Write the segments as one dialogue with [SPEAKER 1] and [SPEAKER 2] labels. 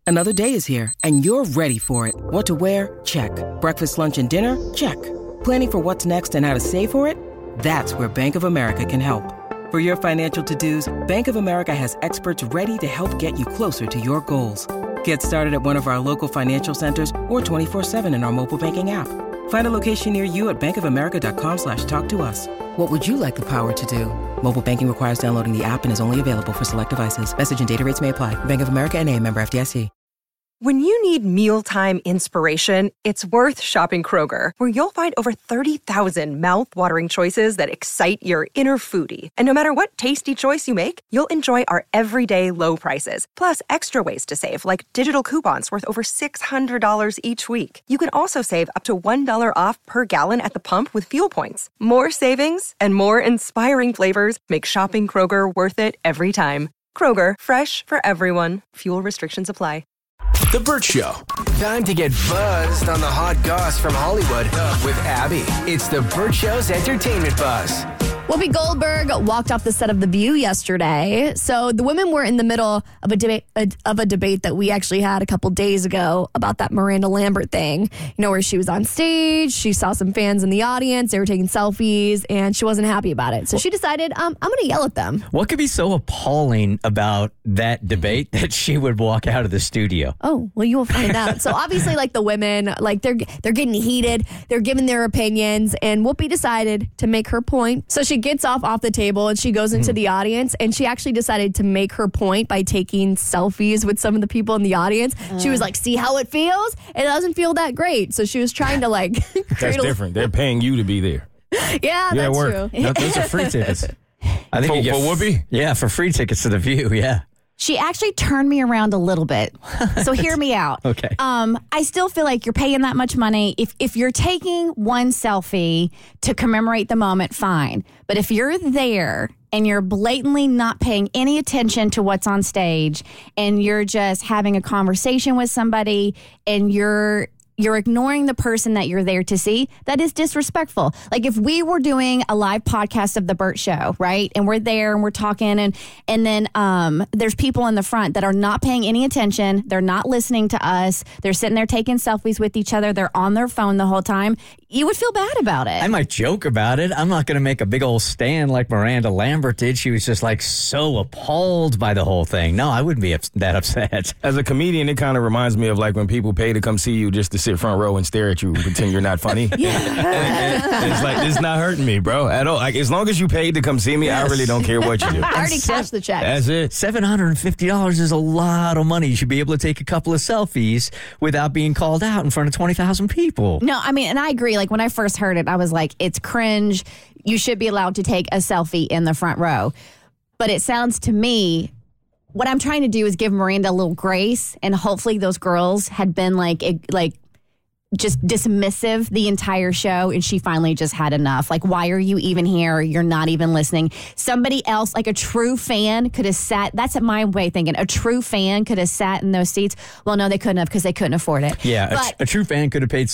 [SPEAKER 1] Another day is here, and you're ready for it. What to wear? Check. Breakfast, lunch, and dinner? Check. Planning for what's next and how to save for it? That's where Bank of America can help. For your financial to-dos, Bank of America has experts ready to help get you closer to your goals. Get started at one of our local financial centers or 24/7 in our mobile banking app. Find a location near you at bankofamerica.com/talktous. What would you like the power to do? Mobile banking requires downloading the app and is only available for select devices. Message and data rates may apply. Bank of America N.A., member FDIC.
[SPEAKER 2] When you need mealtime inspiration, it's worth shopping Kroger, where you'll find over 30,000 mouth-watering choices that excite your inner foodie. And no matter what tasty choice you make, you'll enjoy our everyday low prices, plus extra ways to save, like digital coupons worth over $600 each week. You can also save up to $1 off per gallon at the pump with fuel points. More savings and more inspiring flavors make shopping Kroger worth it every time. Kroger, fresh for everyone. Fuel restrictions apply.
[SPEAKER 3] The Burt Show. Time to get buzzed on the hot goss from Hollywood with Abby. It's The Burt Show's entertainment buzz.
[SPEAKER 4] Whoopi Goldberg walked off the set of The View yesterday. So the women were in the middle of a debate that we actually had a couple days ago about that Miranda Lambert thing. You know, where she was on stage, she saw some fans in the audience, they were taking selfies, and she wasn't happy about it. So she decided, I'm going to yell at them.
[SPEAKER 5] What could be so appalling about that debate that she would walk out of the studio?
[SPEAKER 4] Oh, well, you will find out. So obviously, like, the women, like, they're getting heated, they're giving their opinions, and Whoopi decided to make her point. So she gets off the table and she goes into the audience, and she actually decided to make her point by taking selfies with some of the people in the audience. She was like, see how it feels? It doesn't feel that great. So she was trying to, like,
[SPEAKER 6] That's different. They're paying you to be there.
[SPEAKER 4] Yeah, that's true.
[SPEAKER 5] No, those are free tickets. I think
[SPEAKER 6] For Whoopi?
[SPEAKER 5] Yeah, for free tickets to The View, yeah.
[SPEAKER 7] She actually turned me around a little bit. So hear me out.
[SPEAKER 5] Okay.
[SPEAKER 7] I still feel like you're paying that much money. If you're taking one selfie to commemorate the moment, fine. But if you're there and you're blatantly not paying any attention to what's on stage, and you're just having a conversation with somebody, and you're ignoring the person that you're there to see, that is disrespectful. Like, if we were doing a live podcast of The Burt Show, right? And we're there and we're talking, and then there's people in the front that are not paying any attention. They're not listening to us. They're sitting there taking selfies with each other. They're on their phone the whole time. You would feel bad about it.
[SPEAKER 5] I might joke about it. I'm not going to make a big old stand like Miranda Lambert did. She was just, like, so appalled by the whole thing. No, I wouldn't be that upset.
[SPEAKER 6] As a comedian, it kind of reminds me of, like, when people pay to come see you just to sit front row and stare at you and pretend you're not funny. And it's like, it's not hurting me, bro, at all. Like, as long as you paid to come see me, I really don't care what you do.
[SPEAKER 4] I already cashed the check.
[SPEAKER 6] That's it.
[SPEAKER 5] $750 is a lot of money. You should be able to take a couple of selfies without being called out in front of 20,000 people.
[SPEAKER 7] No, I mean, and I agree. Like, when I first heard it, I was like, it's cringe. You should be allowed to take a selfie in the front row. But it sounds to me, what I'm trying to do is give Miranda a little grace, and hopefully those girls had been like just dismissive the entire show, and she finally just had enough. Like, why are you even here? You're not even listening. Somebody else, like a true fan, could have sat. That's my way of thinking. A true fan could have sat in those seats. Well, no, they couldn't have, because they couldn't afford it.
[SPEAKER 5] Yeah, but a true fan could have paid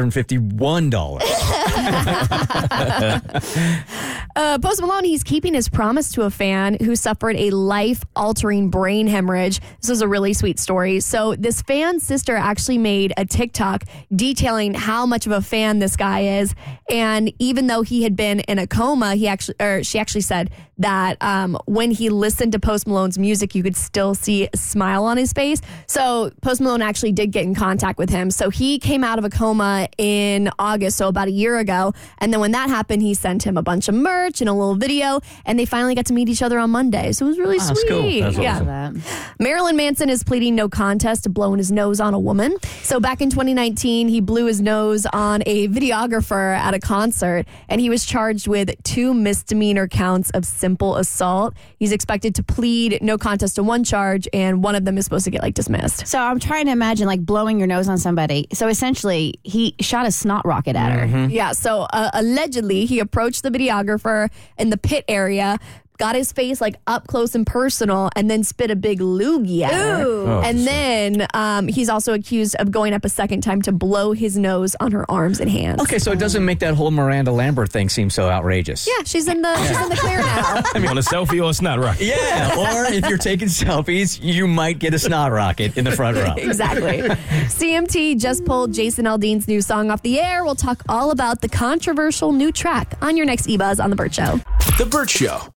[SPEAKER 5] $751.
[SPEAKER 4] Post Malone, he's keeping his promise to a fan who suffered a life-altering brain hemorrhage. This is a really sweet story. So this fan's sister actually made a TikTok detailing how much of a fan this guy is. And even though he had been in a coma, she actually said that when he listened to Post Malone's music, you could still see a smile on his face. So Post Malone actually did get in contact with him. So he came out of a coma in August, so about a year ago. And then when that happened, he sent him a bunch of merch and a little video, and they finally got to meet each other on Monday. So it was really sweet.
[SPEAKER 5] That's cool. That's
[SPEAKER 4] awesome. Marilyn Manson is pleading no contest to blowing his nose on a woman. So back in 2019, he blew his nose on a videographer at a concert, and he was charged with 2 misdemeanor counts of simple assault. He's expected to plead no contest to one charge, and one of them is supposed to get dismissed.
[SPEAKER 7] So I'm trying to imagine blowing your nose on somebody. So essentially, he shot a snot rocket at her.
[SPEAKER 4] Yeah, so allegedly he approached the videographer in the pit area, got his face like up close and personal, and then spit a big loogie at her.
[SPEAKER 6] Oh,
[SPEAKER 4] and then he's also accused of going up a second time to blow his nose on her arms and hands.
[SPEAKER 5] Okay, so it doesn't make that whole Miranda Lambert thing seem so outrageous.
[SPEAKER 4] Yeah, she's in the clear now.
[SPEAKER 6] I mean, on a selfie or a snot rocket.
[SPEAKER 5] Yeah, or if you're taking selfies, you might get a snot rocket in the front row.
[SPEAKER 4] Exactly. CMT just pulled Jason Aldean's new song off the air. We'll talk all about the controversial new track on your next eBuzz on The Burt Show.
[SPEAKER 3] The Burt Show.